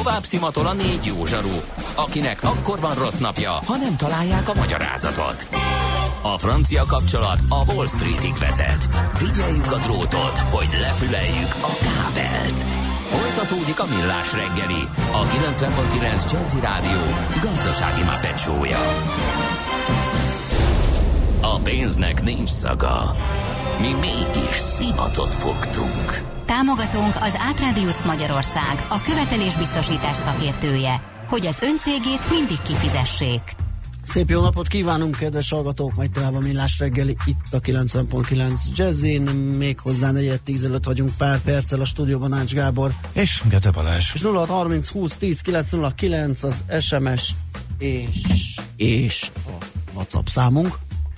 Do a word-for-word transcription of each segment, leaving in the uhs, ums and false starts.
Tovább szimatol a négy jó zsaru, akinek akkor van rossz napja, ha nem találják a magyarázatot. A francia kapcsolat a Wall Streetig vezet. Figyeljük a drótot, hogy lefüleljük a kábelt. Folytatódik a Millás reggeli, a kilencven pont kilenc Jazzy Rádió gazdasági Muppet show-ja. A pénznek nincs szaga. Mi mégis szimatot fogtunk. Támogatónk az Átradius Magyarország, a követelésbiztosítás szakértője, hogy az öncégét mindig kifizessék. Szép jó napot kívánunk, kedves hallgatók, majd tovább a Millás reggeli, itt a kilencven pont kilenc Jazzin, még hozzá negyed tíz előtt vagyunk pár perccel a stúdióban, Ács Gábor. És Gede Balázs. És nulla harminc húsz tíz kilenc nulla kilenc az es em es és, és a WhatsApp számunk.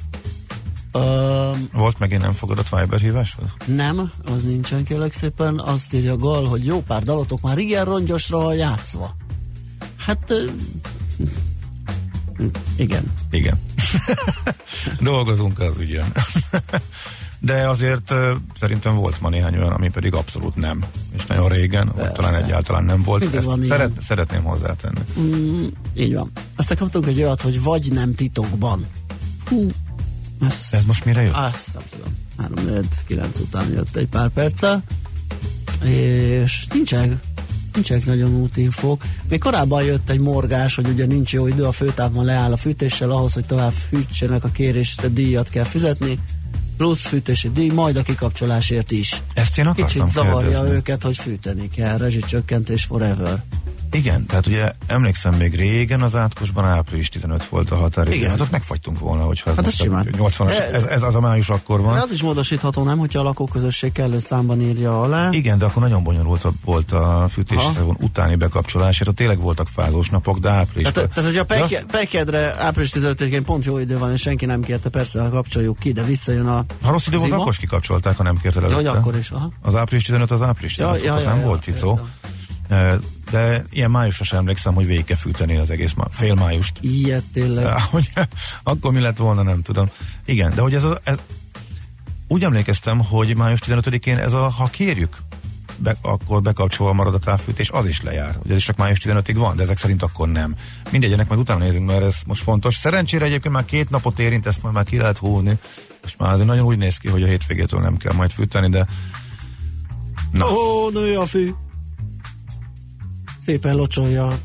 Um, Volt megint nem fogadott Viber hívásod? Nem, az nincsen, kérlek szépen. Azt írja Gal, hogy jó pár dalotok már igen rongyosra van játszva. Hát uh, igen. Igen. Dolgozunk az ügyön. De azért uh, szerintem volt ma néhány olyan, ami pedig abszolút nem. És nagyon régen, vagy talán egyáltalán nem volt. Ezt szeret, szeretném hozzátenni. Mm, így van. Aztán kaptunk egy olyat, hogy vagy nem titokban. Hú. Ez, Ez most mire jött? Azt nem tudom. három kilenc után jött egy pár perccel. És nincsenek, nincsenek nagyon útinfók. Még korábban jött egy morgás, hogy ugye nincs jó idő, a főtávban leáll a fűtéssel, ahhoz, hogy tovább fűtsenek a kérésre, díjat kell fizetni, plusz fűtési díj, majd a kikapcsolásért is. Ezt én akartam Kicsit zavarja kérdezni. őket, hogy fűteni kell, rezsicsökkentés forever. Igen, tehát ugye emlékszem, még régen az Átkosban április tizenöt volt a határidő. Igen. Hát ott megfagytunk volna, hogyha hát ez nyolcvanas, ez, ez az a május akkor van. De az is módosítható, nem, hogyha a lakóközösség kellő számban írja alá. Igen, de akkor nagyon bonyolult volt a fűtési szezon utáni bekapcsolás, hát tényleg voltak fázós napok, de április. Tehát, tehát hogyha peke, az... Pekedre április tizenötödikén pont jó idő van, és senki nem kérte, persze, ha kapcsoljuk ki, de visszajön a ha rossz idő volt, akkor is kikapcsolták, ha nem kérte előtte. Ja, akkor is, aha. Az április tizenöt az április tizenöt, ja, ja, ja, nem ja, volt cicó. De ilyen májusra sem emlékszem, hogy végig kell fűteni az egész má- fél májust. Ilyet tényleg. De, hogy, akkor mi lett volna, nem tudom. Igen, de hogy ez, a, ez úgy emlékeztem, hogy május tizenötödikén ez a, ha kérjük, be, akkor bekapcsolva marad a távfűtés, az is lejár. Ugye ez is csak május tizenötödig van, de ezek szerint akkor nem. Mindegy, ennek majd utána nézünk, mert ez most fontos. Szerencsére egyébként már két napot érint, ezt majd már ki lehet húzni. Most már azért nagyon úgy néz ki, hogy a hétvégétől nem kell majd fűteni, de na. Ó, nő a fű! Szépen locsolja.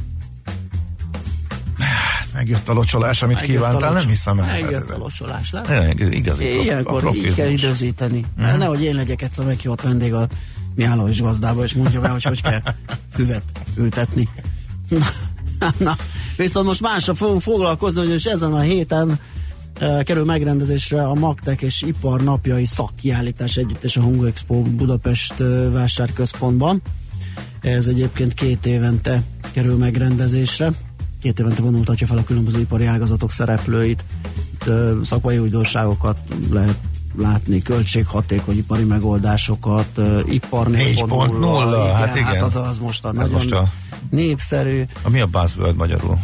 Megjött a locsolás, amit megjött kívántál, locs... nem hiszem el. Megjött a locsolás, nem? Igazi. Ilyenkor a így kell időzíteni. Mm. Nehogy én legyek egyszer meghívott vendég a Mihálovics gazdába, és mondja be, hogy hogy kell füvet ültetni. Na, na. Viszont most másra fogunk foglalkozni, hogy ezen a héten uh, kerül megrendezésre a Magtek és Ipar napjai szakkiállítás együttes a Hungo Expo Budapest uh, vásárközpontban. Ez egyébként két évente kerül megrendezésre. Két évente vonultatja fel a különböző ipari ágazatok szereplőit. Itt uh, szakmai újdonságokat lehet látni, költséghatékony ipari megoldásokat, uh, ipar négy pont nulla, hát igen. Hát az, az most a nagyon most a, népszerű. A mi a buzzword magyarul?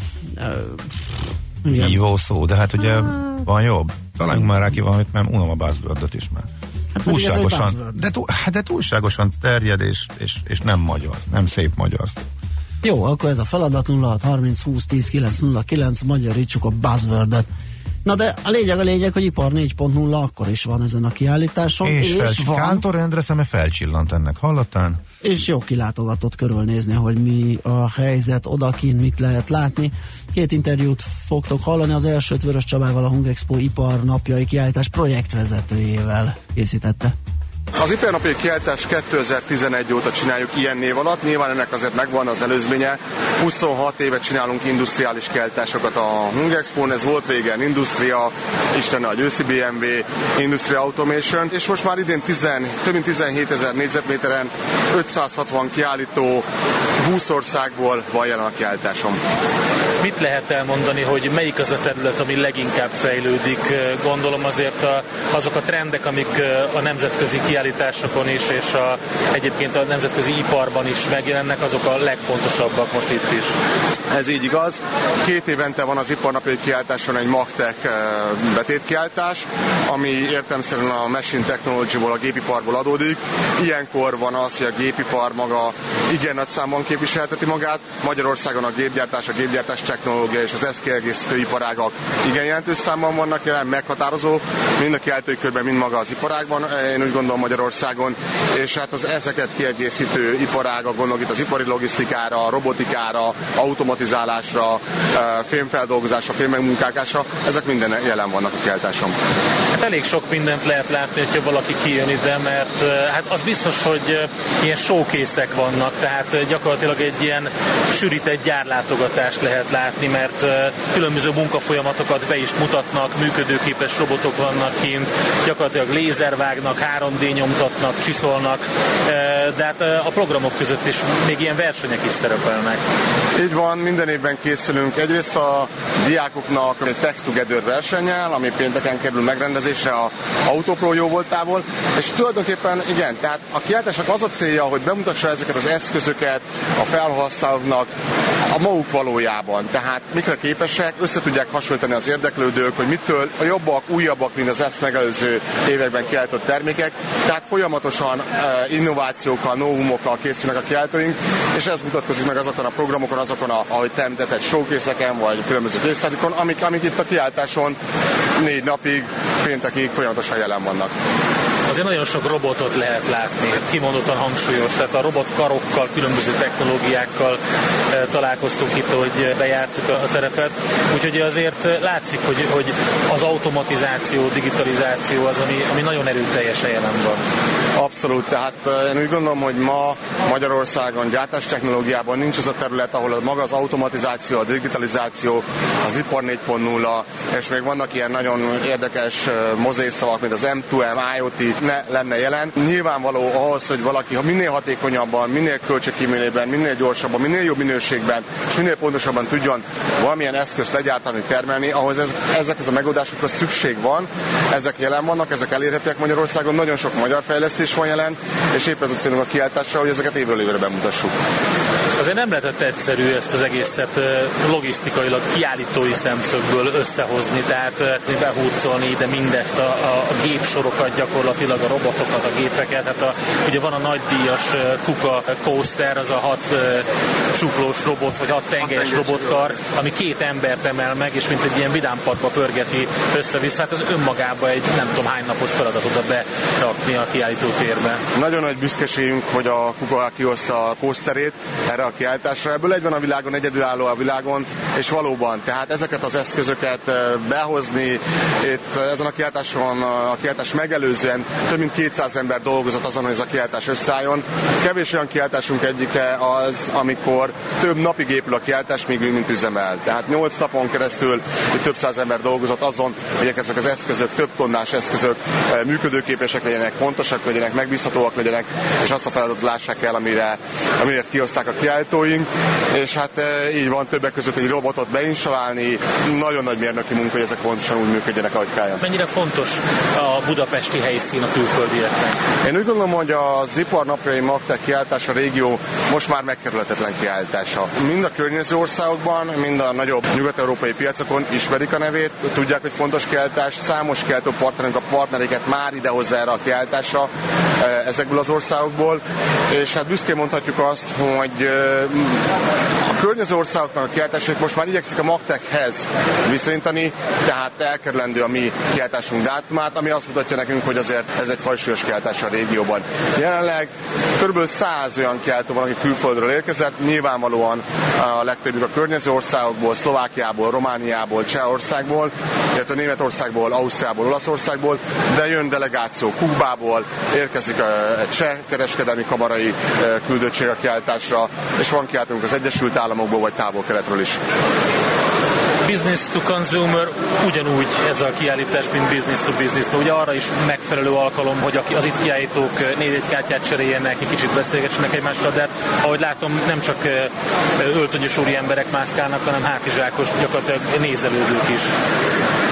Uh, Hívó szó, de hát ugye uh, van jobb. Találjunk már rá ki valamit, mert unom a buzzwordot is már. Hát túlságosan, de, túl, de túlságosan terjed, és, és, és nem magyar, nem szép magyar. Jó, akkor ez a feladat nulla hat harminc húsz tíz kilenc nulla kilenc, magyarítsuk a buzzwordet. Na de a lényeg a lényeg, hogy Ipar négy pont nulla akkor is van ezen a kiállításon. És, és felcsillant, van. Kántor Endre szeme felcsillant ennek, hallottán? És jó kilátogatott körülnézni, hogy mi a helyzet odakint, mit lehet látni. Két interjút fogtok hallani, az elsőt Vörös Csabával, a Hungo Expo Ipar napjai kiállítás projektvezetőjével készítette. Az Iparnapi kiállítás kétezer-tizenegy óta csináljuk ilyen név alatt, nyilván ennek azért megvan az előzménye. huszonhat éve csinálunk industriális kiállításokat a Hungo Expón, ez volt régen Industria, Isten a Győszi bé em vé, Industria Automation, és most már idén tíz, több mint tizenhétezer négyzetméteren ötszázhatvan kiállító, húsz országból van jelen a kiállításon. Mit lehet elmondani, hogy melyik az a terület, ami leginkább fejlődik? Gondolom azért a, azok a trendek, amik a nemzetközi kiállításokon is, és a, egyébként a nemzetközi iparban is megjelennek, azok a legfontosabbak most itt is. Ez így igaz. Két évente van az Iparnapi kiállításon egy Magtek betétkiállítás, ami értelemszerűen a Machine Technology-ból, a gépiparból adódik. Ilyenkor van az, hogy a gépipar maga igen nagy számban képviselteti magát. Magyarországon a gépgyártás, a gépgyártás technológia és az ezt kiegészítő iparágak igen jelentős számban vannak jelen, meghatározó, mind a kiáltói körben, mind maga az iparágban, én úgy gondolom Magyarországon, és hát az ezeket kiegészítő iparágak, gondolok itt az ipari logisztikára, robotikára, automatizálásra, fémfeldolgozásra, fémmegmunkálásra, ezek minden jelen vannak a kiáltáson. Hát elég sok mindent lehet látni, hogyha valaki kijön ide, mert hát az biztos, hogy ilyen showkészek vannak, tehát gyakorlatilag egy ilyen sűrített gyárlátogatást lehet látni, mert különböző munkafolyamatokat be is mutatnak, működőképes robotok vannak kint, gyakorlatilag lézervágnak, három dé nyomtatnak, csiszolnak, de hát a programok között is még ilyen versenyek is szerepelnek. Így van, minden évben készülünk egyrészt a diákoknak egy Tech Together versennyel, ami pénteken kerül megrendezésre a Autopro jóvoltából, és tulajdonképpen igen, tehát a kiáltásnak az a célja, hogy bemutassa ezeket az eszközöket a felhasználóknak a maguk valójában, tehát mikre képesek, össze tudják hasonlítani az érdeklődők, hogy mitől a jobbak, újabbak, mint az ezt megelőző években kiáltott termékek, tehát folyamatosan innovációkkal, novumokkal készülnek a kiáltóink, és ez mutatkozik meg azokon a programokon, azokon, a, ahogy te említett, showkészeken, vagy különböző készletekon, amik, amik itt a kiáltáson négy napig, péntekig folyamatosan jelen vannak. Azért nagyon sok robotot lehet látni, kimondottan hangsúlyos, tehát a robotkarokkal, különböző technológiákkal e, találkoztunk itt, hogy bejártuk a terepet, úgyhogy azért látszik, hogy, hogy az automatizáció, digitalizáció az, ami, ami nagyon erőteljesen jelen van. Abszolút, tehát én úgy gondolom, hogy ma Magyarországon gyártástechnológiában nincs az a terület, ahol maga az automatizáció, a digitalizáció, az ipar négy pont nulla, és még vannak ilyen nagyon érdekes mozaékszavak, mint az em kettő em, i o té ne lenne jelen. Nyilvánvaló ahhoz, hogy valaki ha minél hatékonyabban, minél költségkímélőben, minél gyorsabban, minél jobb minőségben, és minél pontosabban tudjon valamilyen eszközt legyártani, termelni, ahhoz ez, ezekhez a megoldásokhoz szükség van. Ezek jelen vannak, ezek elérhetőek Magyarországon, nagyon sok magyar fejlesztés van jelen, és épp ez a célunk a kiáltásra, hogy ezeket évről évre bemutassuk. Azért nem lehetett egyszerű ezt az egészet logisztikailag, kiállítói szemszögből összehozni, tehát behurcolni ide mindezt, a, a, a gépsorokat gyakorlatilag, a robotokat, a gépeket. Hát a, ugye van a nagydíjas Kuka Coaster, az a hat csuklós robot, vagy hat tengelyes robotkar, ami két embert emel meg, és mint egy ilyen vidámpadba pörgeti össze-vissza. Hát az önmagában egy nem tudom hány napos feladat oda berakni a kiállítótérbe. Nagyon nagy büszkeségünk, hogy a Kuka kihozta a coasterét erre a kiállításra. Ebből egy van a világon, egyedülálló a világon, és valóban, tehát ezeket az eszközöket behozni, itt ezen a kiállításon, a kiállítás megelőzően több mint kétszáz ember dolgozott azon, hogy ez a kiállítás összeálljon. Kevés olyan kiállításunk egyike az, amikor több napig épül a kiállítás, míg mint üzemel. Tehát nyolc napon keresztül több száz ember dolgozott azon, hogy ezek az eszközök, több tonnás eszközök működőképesek legyenek, pontosak legyenek, megbízhatóak legyenek, és azt a feladatot lássák el, amire, amire kihozták a kiállítóink, és hát így van, többek között egy robotot beinstalálni, nagyon nagy mérnöki munka, hogy ezek pontosan úgy működjenek, ahogy kell. Mennyire fontos a budapesti helyszín a külföldieknek? Én úgy gondolom, hogy az Iparnapjai Magtech kiállítás a régió most már megkerülhetetlen kiállítása. Mind a környező országokban, mind a nagyobb nyugat-európai piacokon ismerik a nevét, tudják, hogy fontos kiállítás, számos kiállító partnerünk a partnereket már idehozza erre a kiállításra ezekből az országokból, és hát büszkén mondhatjuk azt, hogy a környező országoknak a kiállítások most már igyekszik a Magtechhez viszonyítani, tehát elkerülendő a mi kiállításunk dátumát, ami azt mutatja nekünk, hogy azért ez egy fajsúlyos kiállítás a régióban. Jelenleg kb. száz olyan kiállító van, aki külföldről érkezett, nyilvánvalóan a legtöbbük a környező országokból, Szlovákiából, Romániából, Csehországból, illetve Németországból, Ausztriából, Olaszországból, de jön delegáció Kubából, érkezik egy cseh kereskedelmi kamarai küldöttség a kiállításra, és van kiáltunk az Egyesült Államokból, vagy távol-keletről is. Business to consumer ugyanúgy ez a kiállítás, mint business to business. Ugye arra is megfelelő alkalom, hogy az itt kiállítók négy-egy kártyát cseréljenek, egy kicsit beszélgessenek egymással, de ahogy látom, nem csak öltönyös úri emberek mászkálnak, hanem hátizsákos, gyakorlatilag nézelődők is.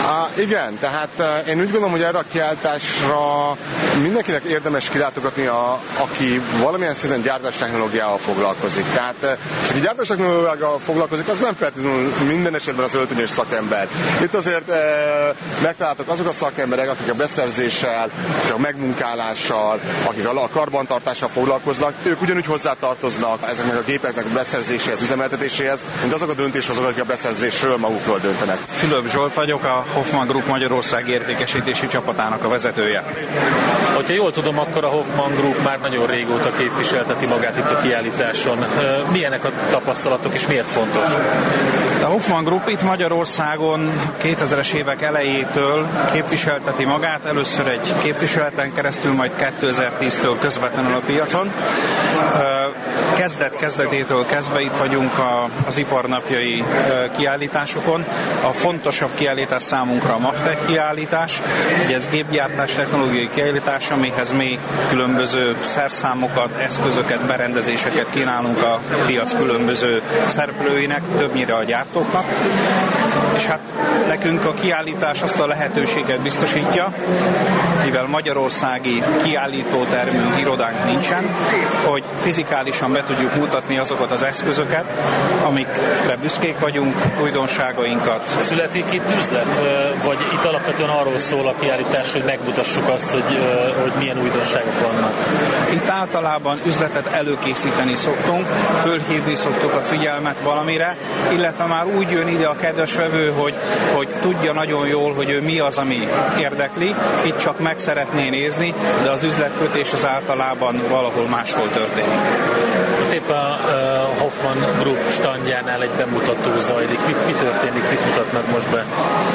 Á, igen, tehát én úgy gondolom, hogy erre a kiállításra mindenkinek érdemes kilátogatni, a, aki valamilyen szinten gyártástechnológiával foglalkozik. Tehát, és aki gyártástechnológiával foglalkozik, az nem feltétlenül minden esetben az öltönyös szakember. Itt azért e, megtaláltak azok a szakemberek, akik a beszerzéssel, akik a megmunkálással, akik a karbantartással foglalkoznak, ők ugyanúgy hozzátartoznak ezeknek a gépeknek a beszerzéséhez, üzemeltetéséhez, mint azok a döntéshozók, akik a beszerzésről magukról döntenek. Fülöp Zsolt vagyok, a Hoffmann Group Magyarország értékesítési csapatának a vezetője. Hogyha jól tudom, akkor a Hoffmann Group már nagyon régóta képviselteti magát itt a kiállításon. Milyenek a tapasztalatok és miért fontos? A Hoffmann Group itt Magyarországon kétezres évek elejétől képviselteti magát, először egy képviseleten keresztül, majd kétezer-tíztől közvetlenül a piacon. Kezdet-kezdetétől kezdve itt vagyunk a, az iparnapjai kiállításokon. A fontosabb kiállítás számunkra a MAGTECH kiállítás, ugye ez gépgyártás technológiai kiállítás, amihez mi különböző szerszámokat, eszközöket, berendezéseket kínálunk a piac különböző szereplőinek, többnyire a gyártóknak. És hát nekünk a kiállítás azt a lehetőséget biztosítja, mivel magyarországi kiállítótermünk, irodánk nincsen, hogy fizikálisan be tudjuk mutatni azokat az eszközöket, amikre büszkék vagyunk, újdonságainkat. Születik itt üzlet? Vagy itt alapvetően arról szól a kiállítás, hogy megmutassuk azt, hogy, hogy milyen újdonságok vannak? Itt általában üzletet előkészíteni szoktunk, fölhívni szoktuk a figyelmet valamire, illetve már úgy jön ide a kedves vevő, hogy, hogy tudja nagyon jól, hogy ő mi az, ami érdekli, itt csak meg szeretné nézni, de az üzletkötés az általában valahol máshol történik. Épp a uh, Hoffmann Group standjánál egy bemutató zajlik. Mit, mi történik, mit mutatnak most be?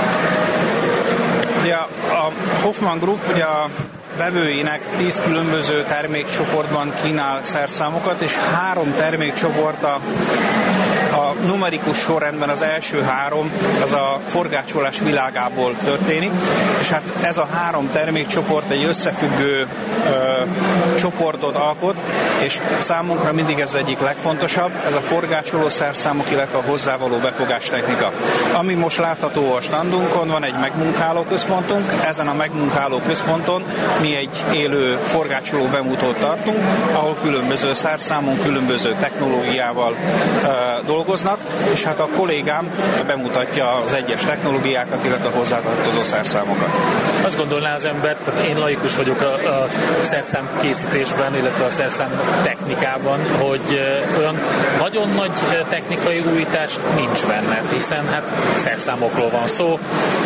Ugye a Hoffmann Group ugye a vevőinek tíz különböző termékcsoportban kínál szerszámokat, és három termékcsoport a, a numerikus sorrendben az első három, az a forgácsolás világából történik, és hát ez a három termékcsoport egy összefüggő ö, csoportot alkot, és számunkra mindig ez egyik legfontosabb, ez a forgácsoló szerszámok, illetve a hozzávaló befogástechnika. Ami most látható a standunkon, van egy megmunkáló központunk, ezen a megmunkáló központon mi egy élő forgácsoló bemutatót tartunk, ahol különböző szerszámon, különböző technológiával uh, dolgoznak, és hát a kollégám bemutatja az egyes technológiákat, illetve a hozzátartozó szerszámokat. Azt gondolná az ember, tehát én laikus vagyok a, a szerszám készítésben, illetve a szerszám technikában, hogy olyan nagyon nagy technikai újítás nincs benne, hiszen hát szerszámokról van szó,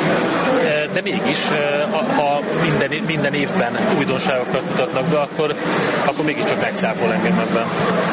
de mégis, ha minden, minden évben újdonságokat mutatnak be, akkor, akkor mégiscsak megcáfol engem ebben.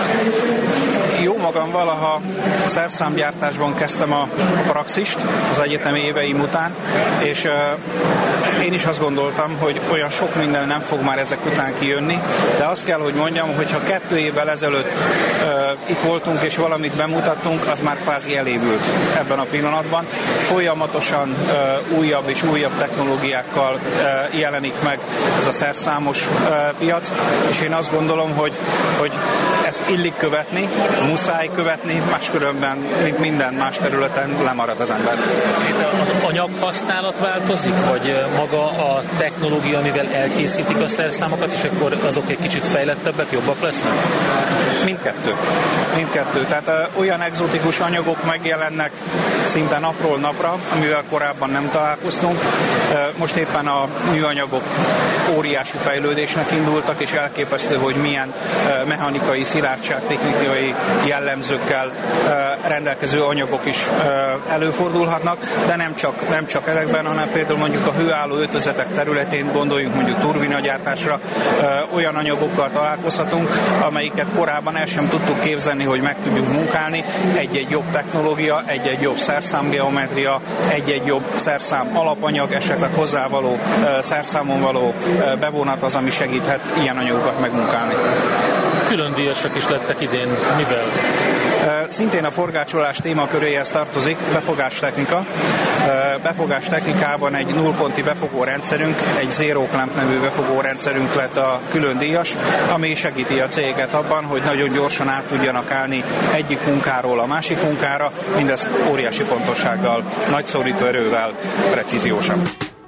Jó magam valaha szerszámgyártásban kezdtem a, a praxist az egyetemi éveim után, és uh, én is azt gondoltam, hogy olyan sok minden nem fog már ezek után kijönni, de azt kell, hogy mondjam, hogy ha kettő évvel ezelőtt uh, itt voltunk és valamit bemutattunk, az már kvázi elévült ebben a pillanatban. Folyamatosan uh, újabb és újabb technológiákkal uh, jelenik meg ez a szerszámos uh, piac, és én azt gondolom, hogy, hogy ezt illik követni, muszáj követni, máskülönben, mint minden más területen lemarad az ember. Az anyaghasználat változik, vagy maga a technológia, amivel elkészítik a szerszámokat, és akkor azok egy kicsit fejlettebbek, jobbak lesznek? Mindkettő. Mindkettő. Tehát uh, olyan egzotikus anyagok megjelennek szinte napról napra, amivel korábban nem találkoztunk. Uh, most éppen a műanyagok óriási fejlődésnek indultak, és elképesztő, hogy milyen uh, mechanikai szilárdság, technikai jellemzőkkel uh, rendelkező anyagok is uh, előfordulhatnak, de nem csak, nem csak ezekben, hanem például mondjuk a hőálló ötvözetek területén, gondoljunk mondjuk turbinagyártásra, uh, olyan anyagokkal találkozhatunk, amelyiket korábban el sem tudtuk képzelni, hogy meg tudjuk munkálni. Egy-egy jobb technológia, egy-egy jobb szerszámgeometria, egy-egy jobb szerszám alapanyag, esetleg hozzávaló uh, szerszámon való uh, bevonat az, ami segíthet ilyen anyagokat megmunkálni. Külön díjasak is lettek idén. Mivel? szintén a forgácsolás témaköréhez tartozik, befogástechnika. Befogástechnikában egy nullponti befogó rendszerünk, egy Zero Clamp nevű befogó rendszerünk lett a külön díjas, ami segíti a céget abban, hogy nagyon gyorsan át tudjanak állni egyik munkáról a másik munkára, mindezt óriási pontossággal, nagy szorító erővel, precíziósan.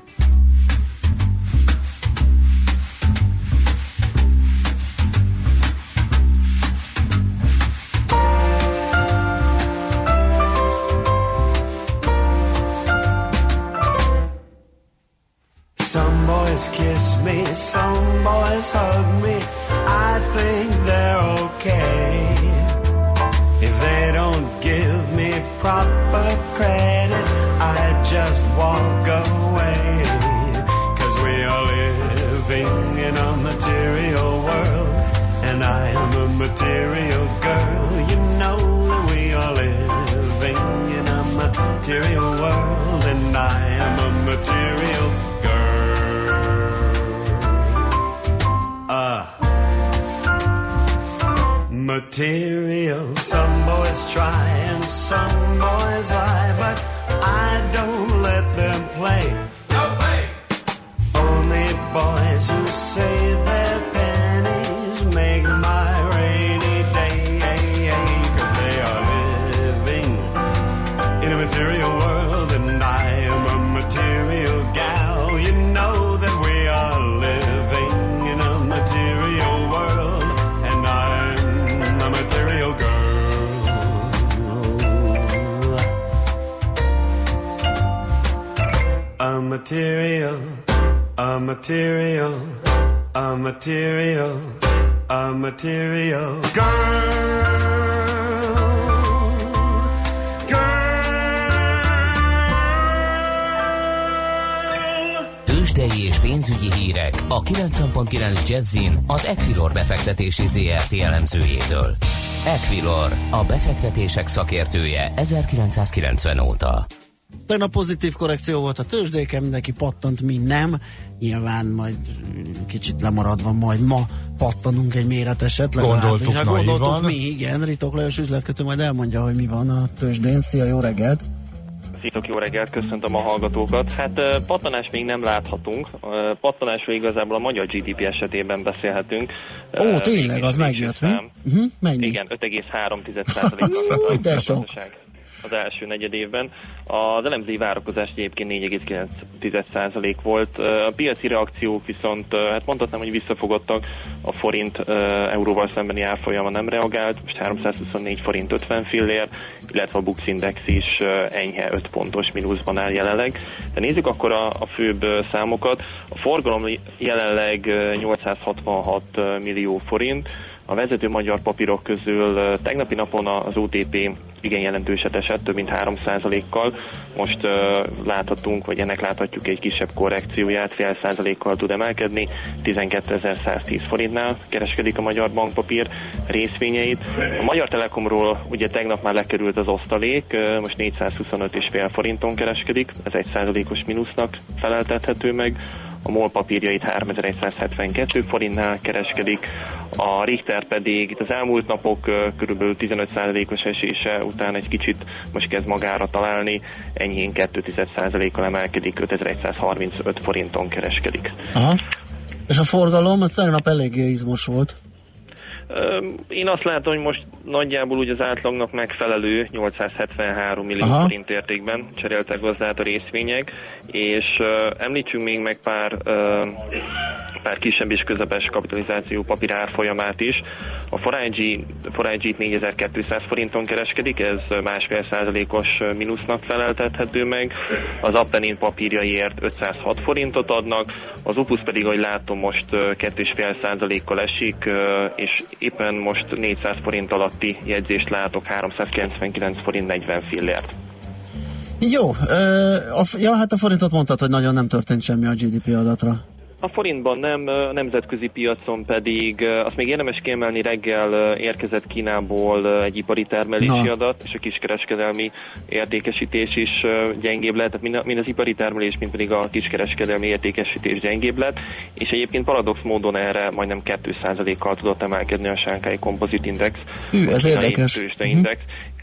Some boys kiss me, some boys hug me, I think they're okay. If they don't give me proper credit, I just walk away. 'Cause we are living in a material world, and I am a material girl. You know that we are living in a material world, and I am a material Uh, material. Some boys try and some boys lie, but I don't let them play. No play. Only boys who save their pennies make my rainy day. 'Cause they are living in a material world, and I am a material gal. You know that we are living material world, and I'm a material girl. A material, a material, a material, a material girl. Tőzsdei és pénzügyi hírek a kilencven pont kilenc Jazzin az Equilor befektetési zé er té elemzőjétől. Equilor, a befektetések szakértője ezerkilencszázkilencven óta. Tegnap pozitív korrekció volt a tőzsdéken, mindenki pattant, mi nem. Nyilván majd kicsit lemaradva, majd ma pattanunk egy méreteset. Gondoltuk, hát gondoltuk mi, igen. Ritok Lajos üzletkötő majd elmondja, hogy mi van a tőzsdén. Szia, jó reggelt! Sziasztok, jó reggelt, köszöntöm a hallgatókat. Hát pattanás még nem láthatunk. Pattanásról igazából a magyar gé dé pé esetében beszélhetünk. Ó, tényleg, az megjött, mi? Uh-huh, mennyi? Igen, öt egész három százalékos de sok. Az első negyed évben. Az elemzői várakozás egyébként négy egész kilenc százalék volt. A piaci reakciók viszont, hát mondhatnám, hogy visszafogottak. A forint euróval szembeni árfolyama nem reagált, most háromszázhuszonnégy forint ötven fillér, illetve a Bux Index is enyhe öt pontos mínuszban áll jelenleg. De nézzük akkor a, a főbb számokat. A forgalom jelenleg nyolcszázhatvanhat millió forint. A vezető magyar papírok közül tegnapi napon az o té pé igen jelentőset esett, több mint három százalékkal. Most uh, láthatunk, vagy ennek láthatjuk egy kisebb korrekcióját, fél százalékkal tud emelkedni, tizenkétezer-száztíz forintnál kereskedik a magyar bankpapír részvényeit. A Magyar Telekomról ugye tegnap már lekerült az osztalék, uh, most négyszázhuszonöt egész öt forinton kereskedik, ez egy százalékos mínusznak feleltethető meg. A MOL papírjait háromezer-százhetvenkettő forintnál kereskedik, a Richter pedig itt az elmúlt napok kb. tizenöt százalékos esése után egy kicsit most kezd magára találni, enyhén két százalékkal emelkedik, ötezer-százharmincöt forinton kereskedik. Aha. És a forgalom, az tegnap eléggé izmos volt. Én azt látom, hogy most nagyjából úgy az átlagnak megfelelő nyolcszázhetvenhárom millió Aha. forint értékben cseréltek gazdát a részvények, és uh, említsünk még meg pár, uh, pár kisebb és közepes kapitalizáció papír árfolyamát is. A Forágyi négyezer-kétszáz forinton kereskedik, ez másfél százalékos mínusznak feleltethető meg. Az Appenin papírjaiért ötszázhat forintot adnak, az Opus pedig, ahogy látom, most két egész öt százalékkal esik, és éppen most négyszáz forint alatti jegyzést látok, háromszázkilencvenkilenc forint negyven fillért. Jó, uh, a, ja, hát a forintot mondtad, hogy nagyon nem történt semmi a gé dé pé adatra. A forintban nem, a nemzetközi piacon pedig, azt még érdemes kiemelni, reggel érkezett Kínából egy ipari termelési Na. adat, és a kiskereskedelmi értékesítés is gyengébb lett, tehát mind, mind az ipari termelés, mind pedig a kiskereskedelmi értékesítés gyengébb lett, és egyébként paradox módon erre majdnem két százalékkal tudott emelkedni a Shanghai Composite Index, Hű, ez érdekes. Tőzsdeindex,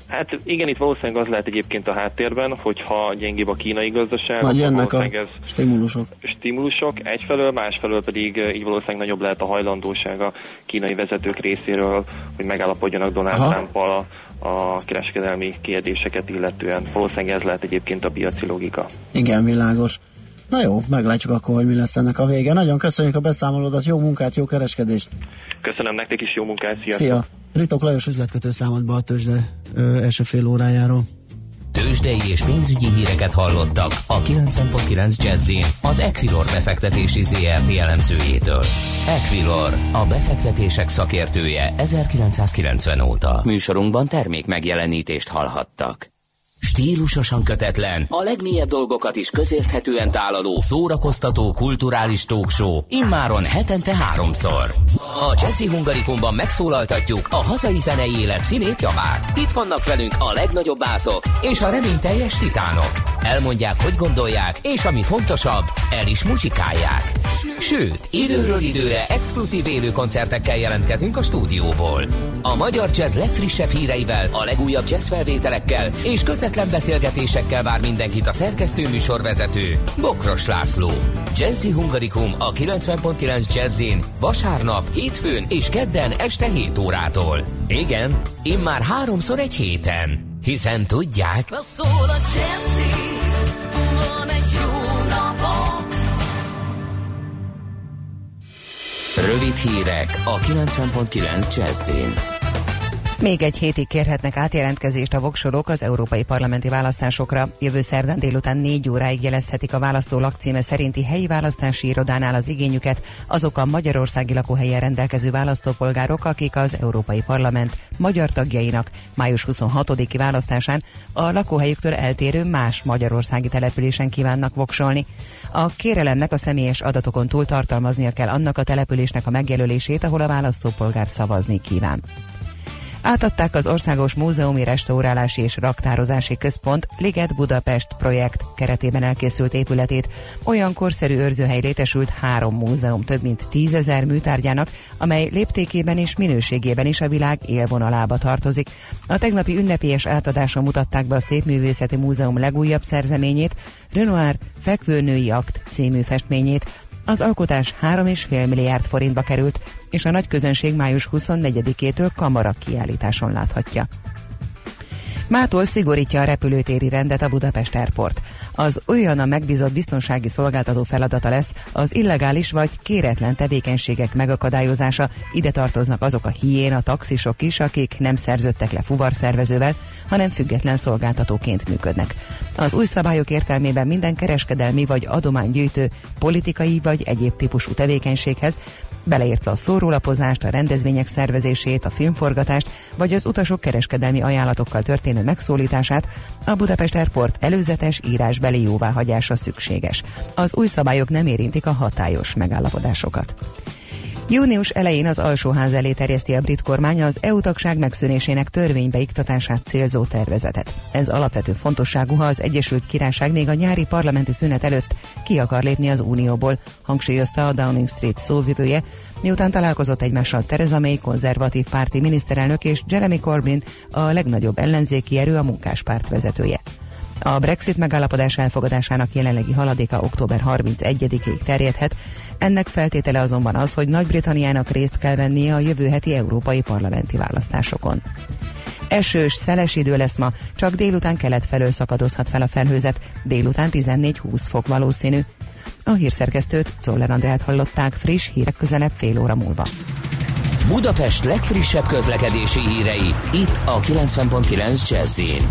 Hát igen, itt valószínűleg az lehet egyébként a háttérben, hogyha gyengébb a kínai gazdaság. Vagy jönnek a ez stimulusok. Stimulusok egyfelől, másfelől pedig így valószínűleg nagyobb lehet a hajlandóság a kínai vezetők részéről, hogy megállapodjanak Donald Trump-al a, a kereskedelmi kérdéseket illetően. Valószínűleg ez lehet egyébként a piaci logika. Igen, világos. Na jó, meglátjuk akkor, hogy mi lesz ennek a vége. Nagyon köszönjük a beszámolódat, jó munkát, jó kereskedést! Köszönöm nektek is, jó munkát, sziasztok! Szia! Ritok Lajos üzletkötő számolt be a tőzsde ö, első fél órájáról. Tőzsdei és pénzügyi híreket hallottak a kilencven pont kilenc Jazzin az Equilor befektetési zé er té elemzőjétől. Equilor, a befektetések szakértője ezerkilencszázkilencven óta. Műsorunkban termék megjelenítést hallhattak. Stílusosan kötetlen, a legmélyebb dolgokat is közérthetően tálaló, szórakoztató, kulturális talkshow, immáron hetente háromszor. A Jazzy Hungarikumban megszólaltatjuk a hazai zenei élet színét, javát. Itt vannak velünk a legnagyobb ászok és a reményteljes titánok. Elmondják, hogy gondolják, és ami fontosabb, el is muzsikálják. Sőt, időről időre exkluzív élő koncertekkel jelentkezünk a stúdióból. A magyar jazz legfrissebb híreivel, a legújabb jazz felvételekkel és kötetlen beszélgetésekkel vár mindenkit a szerkesztő műsorvezető, Bokros László. Jazzy Hungarikum a kilencven pont kilenc Jazzin vasárnap, hétfőn és kedden este hét órától. Igen, immár háromszor egy héten. Hiszen tudják... Na szól a Jazzy, van egy jó napom. Rövid hírek a kilencven pont kilenc Jazzin. Még egy hétig kérhetnek átjelentkezést a voksolók az európai parlamenti választásokra. Jövő szerdán délután négy óráig jelezhetik a választó lakcíme szerinti helyi választási irodánál az igényüket azok a magyarországi lakóhelyen rendelkező választópolgárok, akik az Európai Parlament magyar tagjainak május huszonhatodiki választásán a lakóhelyüktől eltérő más magyarországi településen kívánnak voksolni. A kérelemnek a személyes adatokon túl tartalmaznia kell annak a településnek a megjelölését, ahol a választópolgár szavazni kíván. Átadták az Országos Múzeumi Restaurálási és Raktározási Központ Liget Budapest projekt keretében elkészült épületét. Olyan korszerű őrzőhely létesült három múzeum több mint tízezer műtárgyának, amely léptékében és minőségében is a világ élvonalába tartozik. A tegnapi ünnepélyes átadáson mutatták be a Szépművészeti Múzeum legújabb szerzeményét, Renoir Fekvőnői Akt című festményét. Az alkotás három egész öt milliárd forintba került, és a nagy közönség május huszonnegyedikétől kamara kiállításon láthatja. Mától szigorítja a repülőtéri rendet a Budapest Airport. Az olyan a megbízott biztonsági szolgáltató feladata lesz az illegális vagy kéretlen tevékenységek megakadályozása. Ide tartoznak azok a hiéna taxisok is, akik nem szerződtek le fuvarszervezővel, hanem független szolgáltatóként működnek. Az új szabályok értelmében minden kereskedelmi vagy adománygyűjtő, politikai vagy egyéb típusú tevékenységhez, beleértve a szórólapozást, a rendezvények szervezését, a filmforgatást, vagy az utasok kereskedelmi ajánlatokkal történő megszólítását, a Budapest Airport előzetes írásbeli jóváhagyása szükséges. Az új szabályok nem érintik a hatályos megállapodásokat. Június elején az alsóház elé terjeszti a brit kormány az é u-tagság megszűnésének törvénybe iktatását célzó tervezetet. Ez alapvető fontosságú, ha az Egyesült Királyság még a nyári parlamenti szünet előtt ki akar lépni az Unióból, hangsúlyozta a Downing Street szóvivője, miután találkozott egymással Theresa May konzervatív párti miniszterelnök és Jeremy Corbyn, a legnagyobb ellenzéki erő, a munkáspárt vezetője. A Brexit megállapodás elfogadásának jelenlegi haladéka október harmincegyedikéig terjedhet, ennek feltétele azonban az, hogy Nagy-Britanniának részt kell vennie a jövő heti európai parlamenti választásokon. Esős, szeles idő lesz ma, csak délután kelet felől szakadozhat fel a felhőzet, délután tizennégy-húsz fok valószínű. A hírszerkesztőt, Czoller Andrát hallották, friss hírek közelebb fél óra múlva. Budapest legfrissebb közlekedési hírei, itt a kilencven pont kilenc Jazz-in.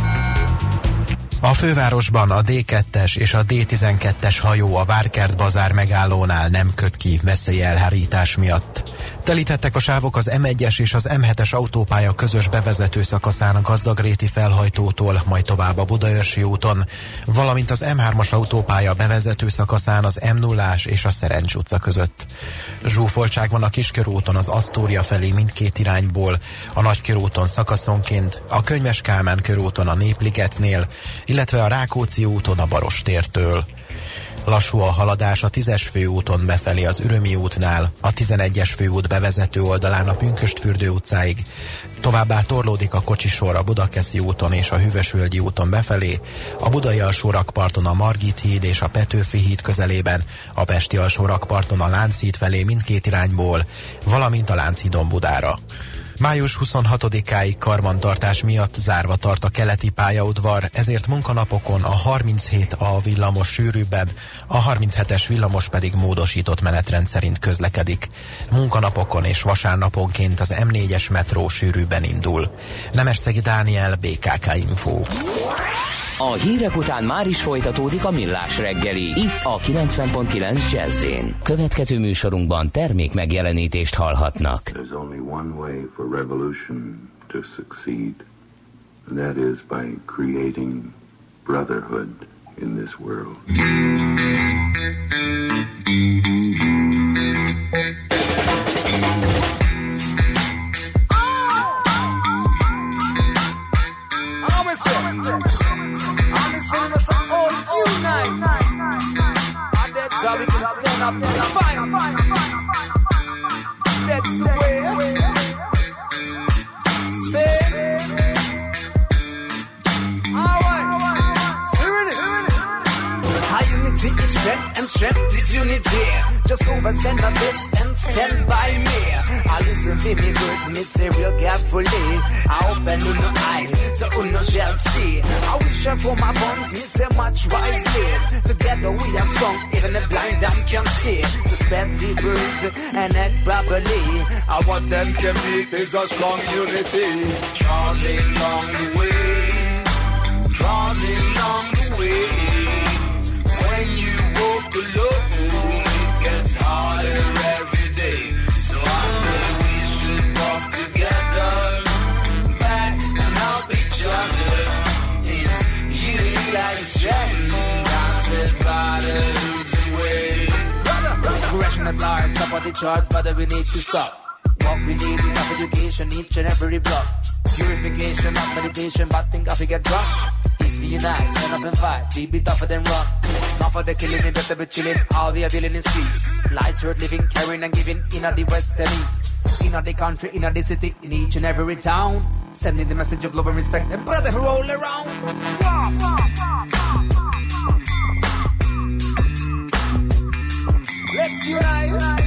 A fővárosban a dé kettes és a dé tizenkettes hajó a Várkert bazár megállónál nem köt ki veszélyelhárítás miatt. Telítettek a sávok az em egyes és az em hetes autópálya közös bevezető szakaszán a Gazdagréti felhajtótól, majd tovább a Budaörsi úton, valamint az em hármas autópálya bevezető szakaszán az em nullás és a Szerencs utca között. Zsúfoltság van a Kiskörúton az Asztória felé mindkét irányból, a Nagykörúton szakaszonként, a Könyves Kálmán körúton a Népligetnél, illetve a Rákóczi úton a Barostértől. Lassú a haladás a tízes főúton befelé az Ürömi útnál, a tizenegyes főút bevezető oldalán a Pünkösdfürdő utcáig, továbbá torlódik a kocsisor a Budakeszi úton és a Hűvösvölgyi úton befelé, a Budai alsó rakparton a Margit híd és a Petőfi híd közelében, a Pesti alsó rakparton a Lánchíd felé mindkét irányból, valamint a Lánchídon Budára. május huszonhatodikáig karbantartás miatt zárva tart a keleti pályaudvar, ezért munkanapokon a harminchét A villamos sűrűbben, a harminchetes villamos pedig módosított menetrend szerint közlekedik. Munkanapokon és vasárnaponként az M négyes metró sűrűbben indul. Nemesszegi Dániel, bé ká ká Info. A hírek után már is folytatódik a Millás reggeli, itt a kilencven pont kilenc Jazz-én. Következő műsorunkban termék megjelenítést hallhatnak. There's only one way for revolution to succeed, and that is by creating brotherhood in this world. So we can stand up and fight. That's the way. Say, alright, serious. Our unity is strength and strength is unity. Just overstand the best and stand by me. I listen to me words, me say real carefully. I open no eyes, so uno shall see. I wish for my bones, me say much wisely. Together we are strong, even the blind eye can see. To spread the words and act properly. I want them can meet is a strong unity. Crawling along the way, crawling along the way. When you walk alone, it gets harder every day. So I say we should walk together, back and help each other. It's unity like strength. Aggression at large, top of the charts, but we need to stop. What we need is enough education, each and every block. Purification, not meditation, but think of it get drunk. If we unite, stand up and fight, we be tougher than rock. Not for the killing, it better be chilling, all we are dealing in streets. Lives worth living, caring and giving, in the west and east. In the country, in the city, in each and every town. Sending the message of love and respect, and brotherhood all around. Wow, wow, wow, wow. Let's unite.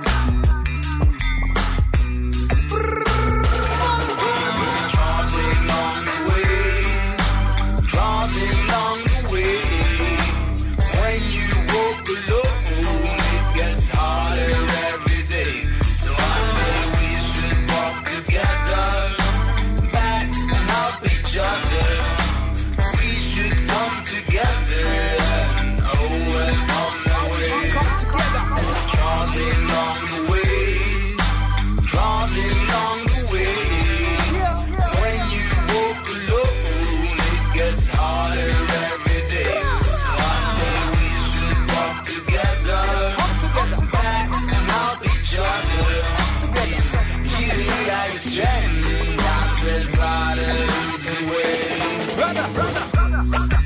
Crawling along the way, crawling along the way. When you walk alone, it gets harder every day. So I say we should walk together, back and help each other. We should come together and overcome the way. Crawling along the way, crawling along the way. When you walk alone, it gets harder every day. So I say we should walk together, back and help each other. Unity like strength, I said brother's the way. Brother, brother, brother,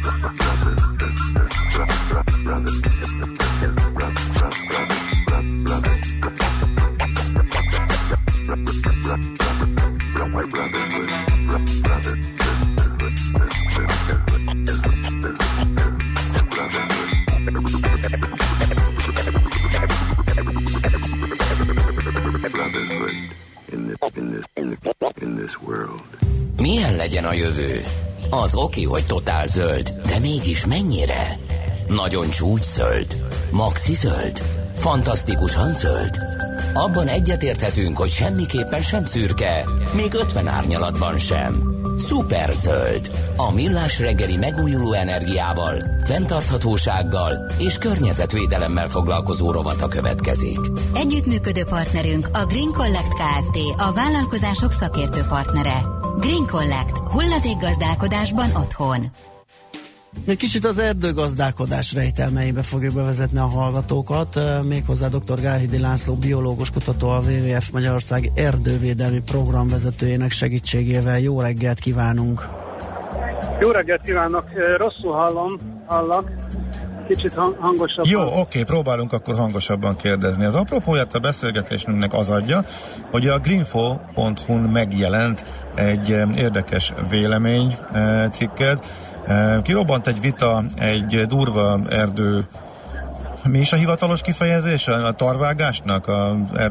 brother, brother. Milyen legyen a jövő? Az oké, hogy totál zöld, de mégis mennyire? Nagyon csúcszöld? Maxi zöld? Fantasztikusan zöld? Abban egyetérthetünk, hogy semmiképpen sem szürke, még ötven árnyalatban sem. Szuperzöld. A Millás reggeli megújuló energiával, fenntarthatósággal és környezetvédelemmel foglalkozó rovata következik. Együttműködő partnerünk a Green Collect Kft. A vállalkozások szakértő partnere. Green Collect. Hulladékgazdálkodásban otthon. Egy kicsit az erdőgazdálkodás rejtelmeibe fogjuk bevezetni a hallgatókat, méghozzá dr. Gálhidi László biológus kutató, a dupla vé vé ef Magyarország erdővédelmi programvezetőjének segítségével. Jó reggelt kívánunk! Jó reggelt kívánok! Rosszul hallom, hallak. kicsit hangosabban. Jó, oké, próbálunk akkor hangosabban kérdezni. Az apropóját a beszélgetésünknek az adja, hogy a greenfo pont hu-n megjelent egy érdekes vélemény cikket. Kirobbant egy vita egy durva erdő, mi is a hivatalos kifejezés? A tarvágásnak? A er...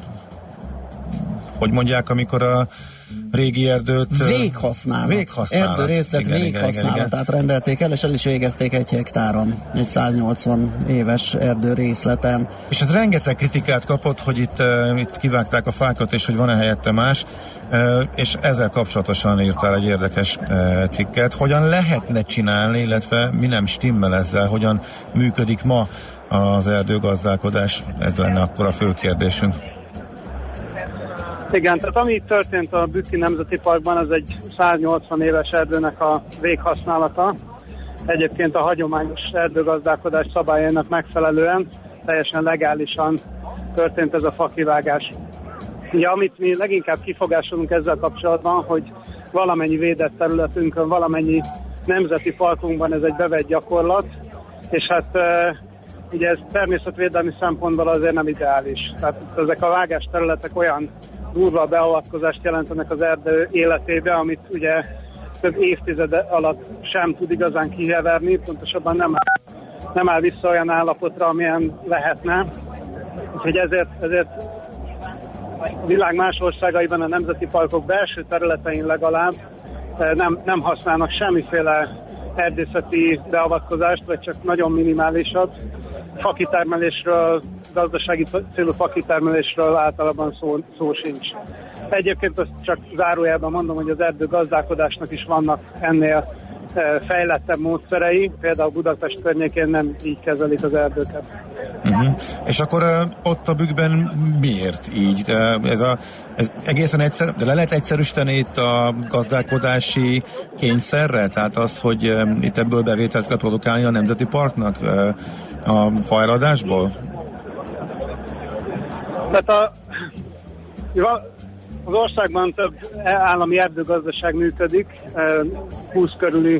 Hogy mondják, amikor a régi erdőt... Véghasználat. Véghasználat. Erdőrészlet igen, véghasználatát igen, igen. rendelték el, és el is végezték egy hektáron, egy száznyolcvan éves erdőrészleten. És ez rengeteg kritikát kapott, hogy itt, uh, itt kivágták a fákat, és hogy van-e helyette más, uh, és ezzel kapcsolatosan írtál egy érdekes uh, cikket. Hogyan lehetne csinálni, illetve mi nem stimmel ezzel, hogyan működik ma az erdőgazdálkodás? Ez lenne akkor a fő kérdésünk. Igen, tehát ami itt történt a Bükki Nemzeti Parkban, az egy száznyolcvan éves erdőnek a véghasználata. Egyébként a hagyományos erdőgazdálkodás szabályainak megfelelően teljesen legálisan történt ez a fakivágás. Ugye, amit mi leginkább kifogásolunk ezzel kapcsolatban, hogy valamennyi védett területünkön, valamennyi nemzeti parkunkban ez egy bevett gyakorlat, és hát ugye ez természetvédelmi szempontból azért nem ideális. Tehát ezek a vágás területek olyan durva beavatkozást jelentenek az erdő életébe, amit ugye több évtized alatt sem tud igazán kiheverni, pontosabban nem áll, nem áll vissza olyan állapotra, amilyen lehetne. Úgyhogy ezért, ezért a világ más országaiban a nemzeti parkok belső területein legalább nem, nem használnak semmiféle erdészeti beavatkozást, vagy csak nagyon minimálisat. Fakitermelésről, gazdasági célú fakitermelésről általában szó, szó sincs. Egyébként azt csak zárójelben mondom, hogy az erdőgazdálkodásnak is vannak ennél fejlettebb módszerei, például Budapest környékén nem így kezelik az erdőket. Uh-huh. És akkor uh, ott a Bükkben miért így? Uh, ez, a, ez egészen egyszerű, de le lehet egyszerűsíteni itt a gazdálkodási kényszerre? Tehát az, hogy uh, itt ebből bevételt kell produkálni a Nemzeti Parknak uh, a fajradásból? Tehát a, az országban több állami erdőgazdaság működik, húsz körüli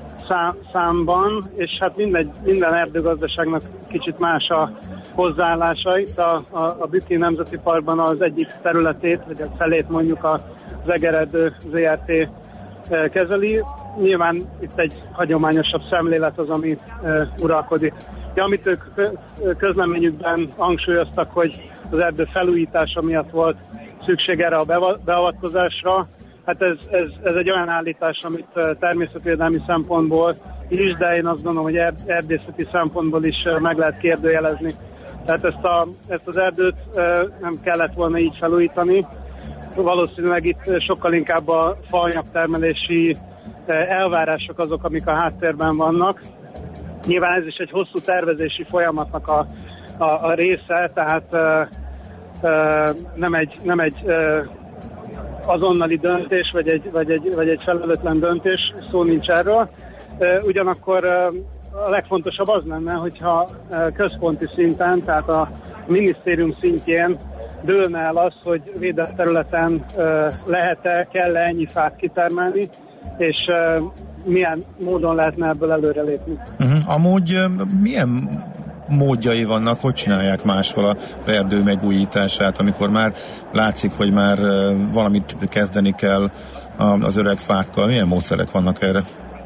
számban, és hát minden, minden erdőgazdaságnak kicsit más a hozzáállása. Itt a, a, a Bükki Nemzeti Parkban az egyik területét, vagy a felét mondjuk az Egererdő zé er té kezeli. Nyilván itt egy hagyományosabb szemlélet az, ami uralkodik. Ja, amit ők közleményükben hangsúlyoztak, hogy az erdő felújítása miatt volt szükség erre a beavatkozásra, hát ez, ez, ez egy olyan állítás, amit természetvédelmi szempontból is, de én azt gondolom, hogy erdészeti szempontból is meg lehet kérdőjelezni. Tehát ezt, a, ezt az erdőt nem kellett volna így felújítani. Valószínűleg itt sokkal inkább a faanyagtermelési elvárások azok, amik a háttérben vannak. Nyilván ez is egy hosszú tervezési folyamatnak a, a, a része, tehát uh, uh, nem egy, nem egy uh, azonnali döntés, vagy egy, vagy, egy, vagy egy felelőtlen döntés, szó nincs erről. Uh, ugyanakkor uh, a legfontosabb az lenne, hogyha uh, központi szinten, tehát a minisztérium szintjén dőlne el az, hogy védett területen uh, lehet-e, kell-e ennyi fát kitermelni, és uh, milyen módon lehetne ebből előrelépni. Uh-huh. Amúgy uh, milyen módjai vannak, hogy csinálják máshol a erdő megújítását, amikor már látszik, hogy már uh, valamit kezdeni kell az öreg fákkal? Milyen módszerek vannak erre?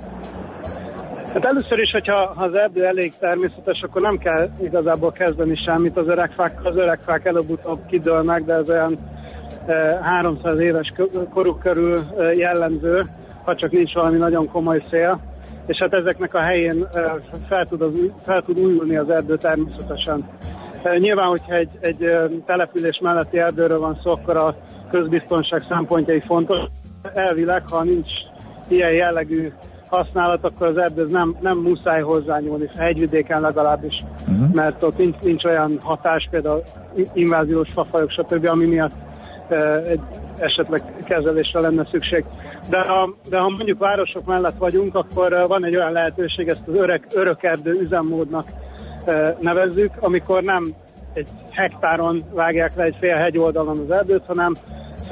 Hát először is, hogyha ha az erdő elég természetes, akkor nem kell igazából kezdeni semmit az öreg fákkal. Az öreg fák előbb-utóbb kidőlnek, de ez olyan uh, háromszáz éves koruk körül uh, jellemző, ha csak nincs valami nagyon komoly szél, és hát ezeknek a helyén fel tud, az, fel tud újulni az erdő természetesen. Nyilván, hogyha egy, egy település melletti erdőről van szó, akkor a közbiztonság szempontjai fontos. Elvileg, ha nincs ilyen jellegű használat, akkor az erdő nem, nem muszáj hozzányúlni, hegyvidéken legalábbis, uh-huh. mert ott nincs, nincs olyan hatás, például inváziós fafajok, stb., ami miatt egy esetleg kezelésre lenne szükség. De ha, de ha mondjuk városok mellett vagyunk, akkor van egy olyan lehetőség, ezt az öreg, örökerdő üzemmódnak nevezzük, amikor nem egy hektáron vágják le egy fél hegyoldalon az erdőt, hanem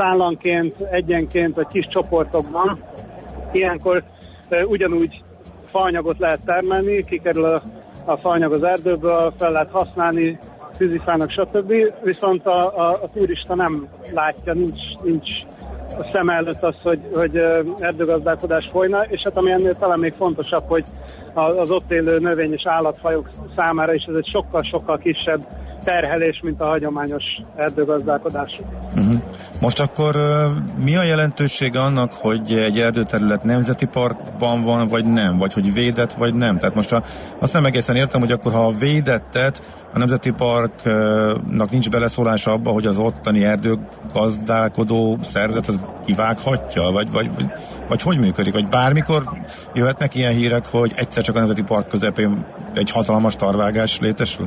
szállanként, egyenként vagy kis csoportokban. Ilyenkor ugyanúgy faanyagot lehet termelni, kikerül a, a faanyag az erdőből, fel lehet használni, tűzifának, stb. Viszont a, a, a turista nem látja, nincs, nincs a szem előtt az, hogy, hogy erdőgazdálkodás folyna, és hát ami ennél talán még fontosabb, hogy az ott élő növény- és állatfajok számára is ez egy sokkal-sokkal kisebb terhelés, mint a hagyományos erdőgazdálkodás. Uh-huh. Most akkor uh, mi a jelentősége annak, hogy egy erdőterület nemzeti parkban van, vagy nem? Vagy hogy védett, vagy nem? Tehát most a, azt nem egészen értem, hogy akkor ha a védettet a nemzeti parknak nincs beleszólása abba, hogy az ottani erdőgazdálkodó szervezet az kivághatja? Vagy, vagy, vagy, vagy hogy működik? Vagy bármikor jöhetnek ilyen hírek, hogy egyszer csak a nemzeti park közepén egy hatalmas tarvágás létesül?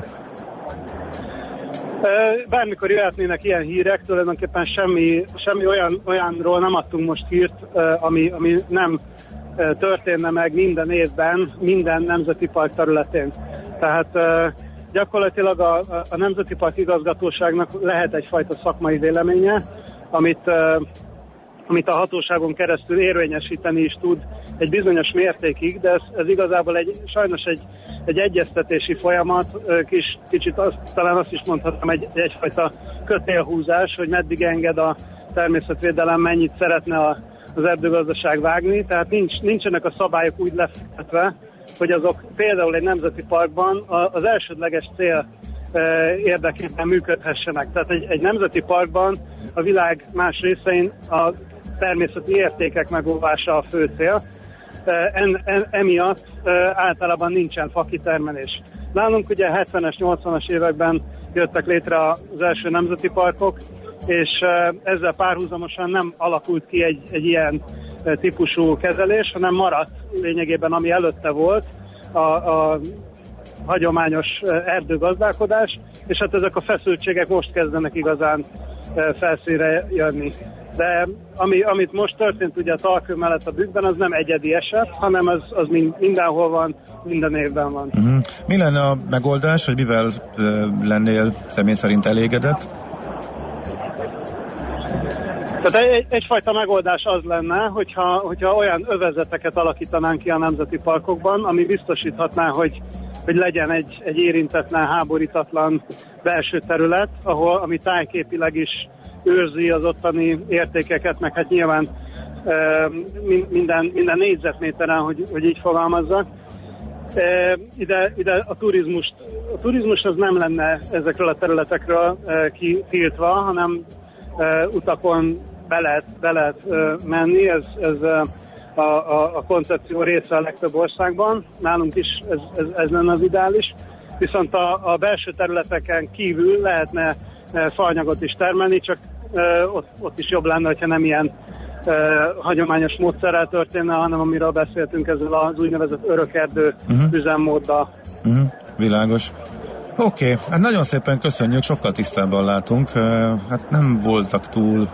Bármikor jöhetnének ilyen hírek, tulajdonképpen semmi, semmi olyan, olyanról nem adtunk most hírt, ami, ami nem történne meg minden évben, minden nemzeti park területén. Tehát gyakorlatilag a, a Nemzeti Park igazgatóságnak lehet egyfajta szakmai véleménye, amit, amit a hatóságon keresztül érvényesíteni is tud egy bizonyos mértékig, de ez, ez igazából egy, sajnos egy, egy egyeztetési folyamat, kis, kicsit azt, talán azt is mondhatom, egy, egyfajta kötélhúzás, hogy meddig enged a természetvédelem, mennyit szeretne a, az erdőgazdaság vágni, tehát nincs, nincsenek a szabályok úgy lefektetve, hogy azok például egy nemzeti parkban az elsődleges cél érdekében működhessenek. Tehát egy, egy nemzeti parkban a világ más részein a természeti értékek megóvása a fő cél. En, en, emiatt általában nincsen fakitermelés. Nálunk ugye hetvenes, nyolcvanas években jöttek létre az első nemzeti parkok, és ezzel párhuzamosan nem alakult ki egy, egy ilyen típusú kezelés, hanem maradt lényegében, ami előtte volt, a, a hagyományos erdőgazdálkodás, és hát ezek a feszültségek most kezdenek igazán felszínre jönni. De ami, amit most történt ugye a Talkő mellett a Bükkben, az nem egyedi eset, hanem az, az mindenhol van, minden évben van. Uh-huh. Mi lenne a megoldás, hogy mivel uh, lennél személy szerint elégedett? Tehát egy, egyfajta megoldás az lenne, hogyha, hogyha olyan övezeteket alakítanánk ki a nemzeti parkokban, ami biztosíthatná, hogy, hogy legyen egy, egy érintetlen, háborítatlan belső terület, ahol, ami tájképileg is őrzi az ottani értékeket, meg hát nyilván e, minden, minden négyzetméteren, hogy, hogy így fogalmazzak. E, ide, ide a turizmus, a turizmus az nem lenne ezekről a területekről e, kitiltva, hanem e, utakon be lehet, be lehet e, menni, ez, ez e, a, a, a koncepció része a legtöbb országban, nálunk is ez, ez, ez lenne az ideális, viszont a, a belső területeken kívül lehetne e, faanyagot is termelni, csak e, ott, ott is jobb lenne, hogyha nem ilyen e, hagyományos módszerrel történne, hanem amiről beszéltünk, ezzel az úgynevezett örökerdő uh-huh. üzemmóddal. Uh-huh. Világos. Oké, okay. Hát nagyon szépen köszönjük, sokkal tisztábban látunk. Hát nem voltak túl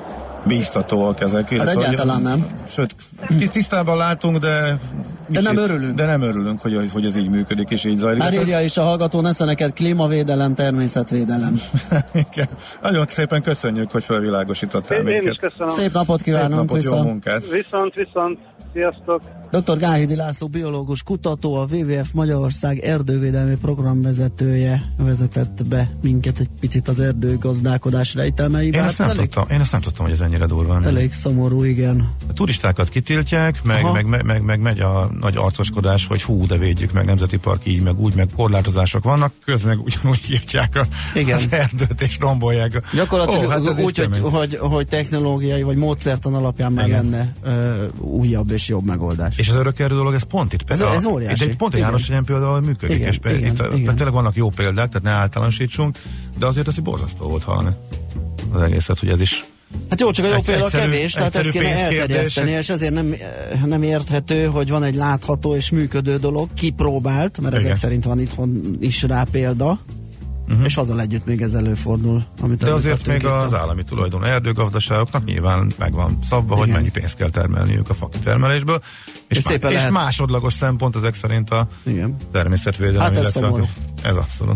bíztatóak ezek. Hát egyáltalán nem. Sőt, tisztában látunk, de de nem örülünk. De nem örülünk, hogy, hogy ez így működik, és így zajlik. Már írja is a hallgató, nesze neked klímavédelem, természetvédelem. Igen. Nagyon szépen köszönjük, hogy felvilágosítottál én, minket. Én is köszönöm. Szép napot kívánunk. Szép napot, viszont. Jó munkát. Viszont, viszont. Sziasztok! doktor Gáhidi László, biológus kutató, a dupla vé vé ef Magyarország erdővédelmi programvezetője vezetett be minket egy picit az erdőgazdálkodás rejtelmeibe. Én, ezt nem elég, tudtam, én ezt nem tudtam, hogy ez ennyire durva. Elég szomorú, igen. A turistákat kitiltják, meg, meg, meg, meg, meg megy a nagy arcoskodás, hogy hú, de védjük meg, nemzeti park így, meg úgy, meg korlátozások vannak, közben ugyanúgy írtják a, az erdőt és rombolják. Gyakorlatilag oh, hát úgy, hogy, hogy, hogy technológiai vagy módszertan alapján már lenne uh, újabb és jobb megoldás. És az örökerdő dolog, ez pont itt. Ez, ez óriási. Itt pont a Jánoshegyen például működik, igen, és igen, itt, igen. itt tényleg vannak jó példák, tehát ne általánosítsunk, de azért az borzasztó volt hallani az egészet, hogy ez is. Hát jó, csak a jó egy, példa egyszerű, kevés, tehát ezt kéne elterjeszteni, és ezért nem, nem érthető, hogy van egy látható és működő dolog, kipróbált, mert igen. ezek szerint van itthon is rá példa, uh-huh. és azzal együtt még ez előfordul. Amit de azért még az állami tulajdon erdőgazdaságoknak nyilván meg van szabva, igen. hogy mennyi pénzt kell termelniük a fakitermelésből, és, és, má- és lehet... másodlagos szempont ezek szerint a igen. természetvédelem. Hát ez szomorú. Ez abszolút.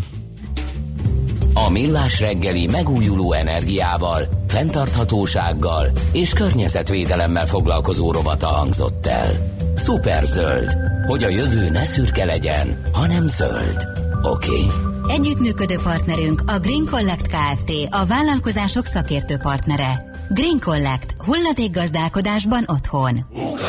A Millás reggeli megújuló energiával, fenntarthatósággal és környezetvédelemmel foglalkozó rovata hangzott el. Szuperzöld, hogy a jövő ne szürke legyen, hanem zöld. Oké? Okay? Együttműködő partnerünk a Green Collect Kft. A vállalkozások szakértő partnere. Green Collect. Hulladékgazdálkodásban otthon.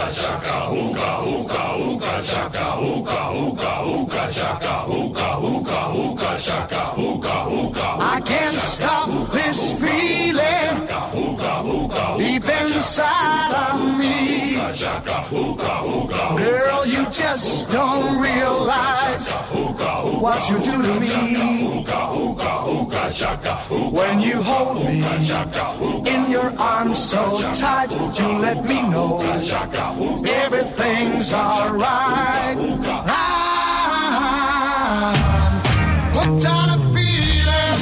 I can't stop this feeling deep inside of me. Girl, you just don't realize what you do to me. When you hold me in your arms so tight, you let me know everything's alright. I'm hooked on a feeling,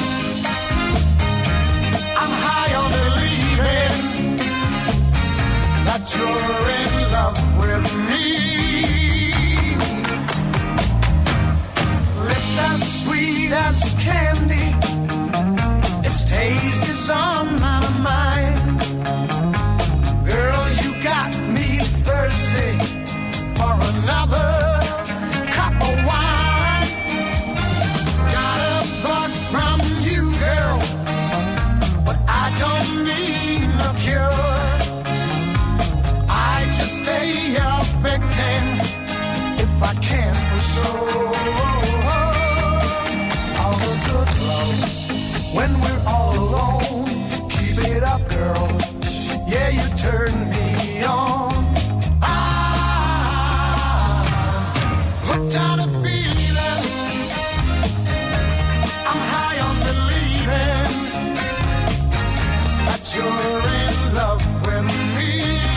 I'm high on believing that you're in love with me. Lips as sweet as candy, its taste is on my mind. Girl, you got me thirsty for another cup of wine. Got a bug from you, girl, but I don't need no cure. I just stay a victim if I can for sure. All the good love when we're all alone. Keep it up, girl. Yeah, you turn me on. I'm hooked on a feeling, I'm high on believing that you're in love with me.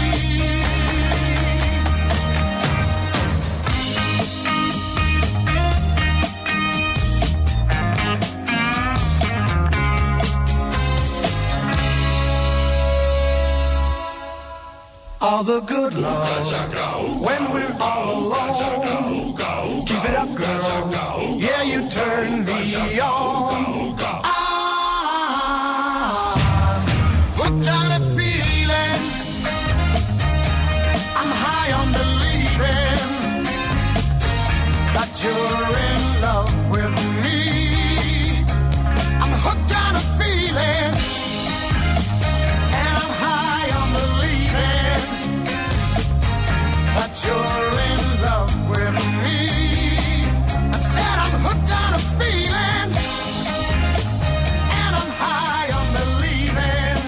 All the good love when we're all alone. Keep it up, girl. Yeah, you turn me on. I'm hooked on a feeling, I'm high on believing that you're in love with me. I'm hooked on a feeling, and I'm high on believing that you're in love with me. I said I'm hooked on a feeling, and I'm high on believing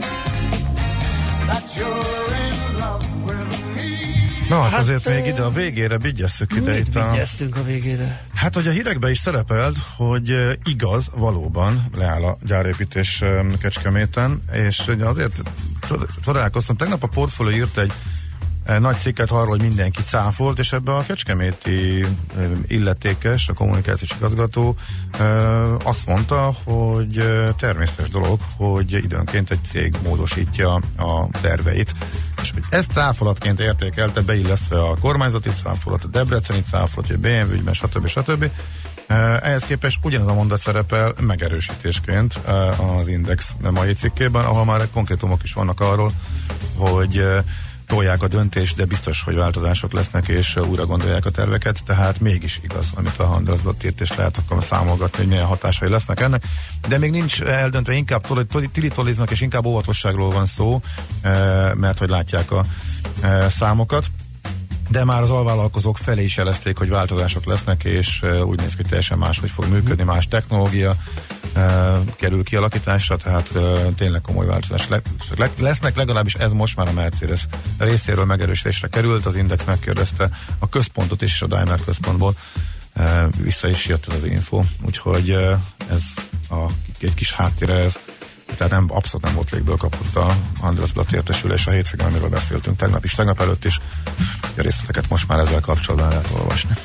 that you're in love with me. Na hát, hát azért még ide a végére, vigyesszük ide itt a... Vigyeztünk a végére? Hát, hogy a hírekben is szerepelt, hogy igaz, valóban leáll a gyárépítés Kecskeméten, és azért találkoztam, tegnap a Portfolio írt egy nagy cikket arról, hogy mindenki cáfolt, és ebben a kecskeméti illetékes, a kommunikációs igazgató azt mondta, hogy természetes dolog, hogy időnként egy cég módosítja a terveit. És hogy ezt cáfolatként értékelte, beillesztve a kormányzati cáfolat, a debreceni cáfolat, a bé em vé ügyben, stb. stb. Ehhez képest ugyanaz a mondat szerepel megerősítésként az Index mai cikkében, ahol már konkrétumok is vannak arról, hogy tolják a döntést, de biztos, hogy változások lesznek, és újra gondolják a terveket, tehát mégis igaz, amit a Handelsblatt írt, és lehet akkor számolgatni, hogy milyen hatásai lesznek ennek. De még nincs eldöntve, inkább tilitoliznak, és inkább óvatosságról van szó, mert hogy látják a számokat. De már az alvállalkozók felé is jelezték, hogy változások lesznek, és úgy néz ki, hogy teljesen máshogy fog működni, más technológia kerül kialakításra, tehát tényleg komoly változások lesznek, legalábbis ez most már a Mercedes részéről megerősítésre került, az Index megkérdezte a központot is, és a Daimler központból vissza is jött ez az info, úgyhogy ez a, egy kis háttérre ez, tehát nem, abszolút nem volt légből kapott a Handelsblatt értesülés a hétvégén, amiről beszéltünk tegnap is, tegnap előtt is, a részleteket most már ezzel kapcsolatban lehet olvasni.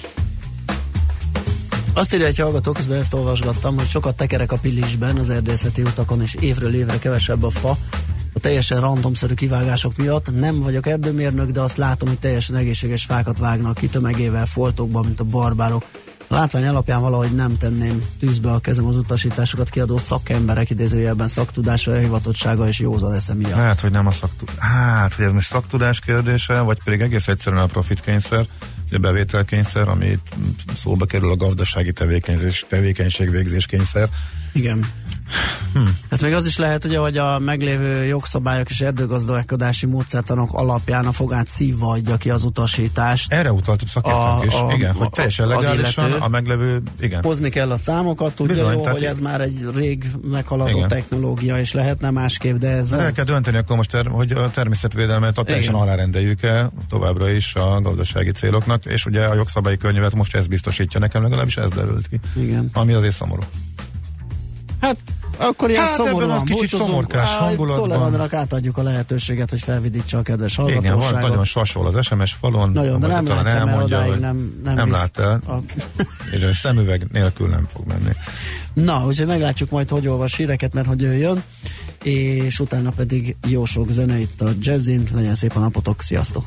Azt írja egy hallgató, közben ezt olvasgattam, hogy sokat tekerek a Pilisben, az erdészeti utakon, és évről évre kevesebb a fa, a teljesen randomszerű kivágások miatt. Nem vagyok erdőmérnök, de azt látom, hogy teljesen egészséges fákat vágnak ki tömegével, foltokban, mint a barbárok. A látvány alapján valahogy nem tenném tűzbe a kezem az utasításokat kiadó szakemberek, idézőjelben szaktudása, hivatottsága és józan esze miatt. Hát, hogy nem a szaktudás. Hát, hogy ez most szaktudás kérdése, vagy pedig egész egyszerűen a profitkényszer, a bevételkényszer, ami szóba kerül a gazdasági tevékenység, tevékenységvégzés kényszer. Igen. Hm. Hát még az is lehet, ugye, hogy a meglévő jogszabályok és erdőgazdálkodási módszertanok alapján a fogát szívva adja ki az utasítást. Erre utaltuk szakértőnk is, a, igen, hogy teljesen legálisan a meglevő, igen. Hozni kell a számokat, tudja Bizony, jó, hogy ez már egy rég meghaladó igen. technológia, és lehetne másképp, de ez... El kell dönteni akkor most, ter, hogy a természetvédelmet a teljesen alárendeljük-e továbbra is a gazdasági céloknak, és ugye a jogszabályi környezet most ezt biztosítja, nekem legalábbis ez derült ki. Igen. Ami azért szomorú. Hát akkor ilyen hát szomorúan kicsit szomorkás hangulatban. Szólerandranak átadjuk a lehetőséget, hogy felvidítse a kedves hallgatóságot. Igen, van, nagyon sasol az es em es falon. Nagyon, de nem látja, mert odáig nem, nem, nem lát el. A... szemüveg nélkül nem fog menni. Na, úgyhogy meglátjuk majd, hogy olvas híreket, mert hogy ő jön, és utána pedig jó sok zene itt a Jazzin. Legyen szép a napotok, sziasztok!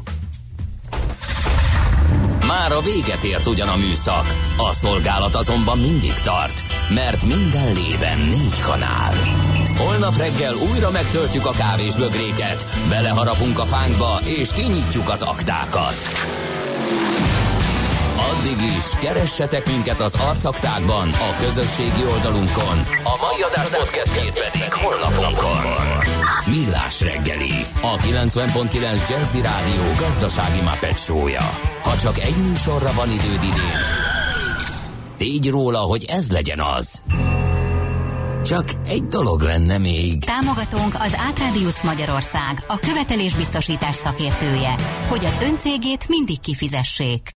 Már a véget ért ugyan a műszak, a szolgálat azonban mindig tart, mert minden lében négy kanál. Holnap reggel újra megtöltjük a kávésbögréket, beleharapunk a fánkba és kinyitjuk az aktákat. Addig is keressetek minket az arcaktákban, a közösségi oldalunkon. A mai adás podcastjét pedig honlapunkon. Millás reggeli, a kilencven pont kilenc Jazzy Rádió gazdasági Muppet show-ja. Ha csak egy műsorra van időd idén, tégy róla, hogy ez legyen az. Csak egy dolog lenne még. Támogatónk az Átrádiusz Magyarország, a követelésbiztosítás szakértője, hogy az öncégét mindig kifizessék.